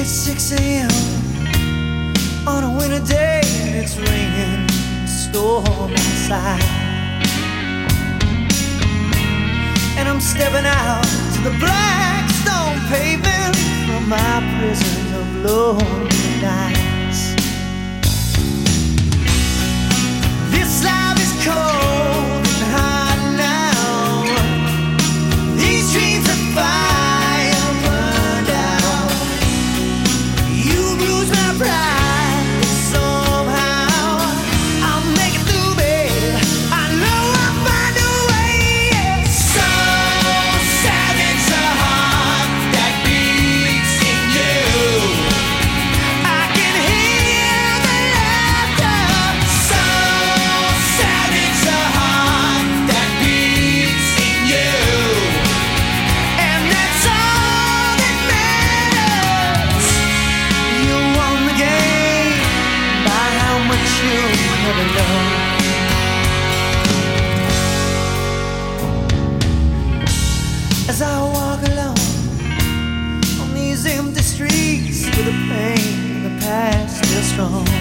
It's 6 a.m. on a winter day, and it's raining a storm outside. And I'm stepping out to the black stone pavement from my prison of lonely nights. This life is cold and hot now. These dreams of fire burned out. You bruise my pride, but somehow I'll make it through, babe. I know I'll find a way. So savage a heart that beats in you. I can hear the laughter. So savage a heart that beats in you. And that's all that matters. You won the game by how much you never know. As I walk alone on these empty streets with the pain of the past still strong,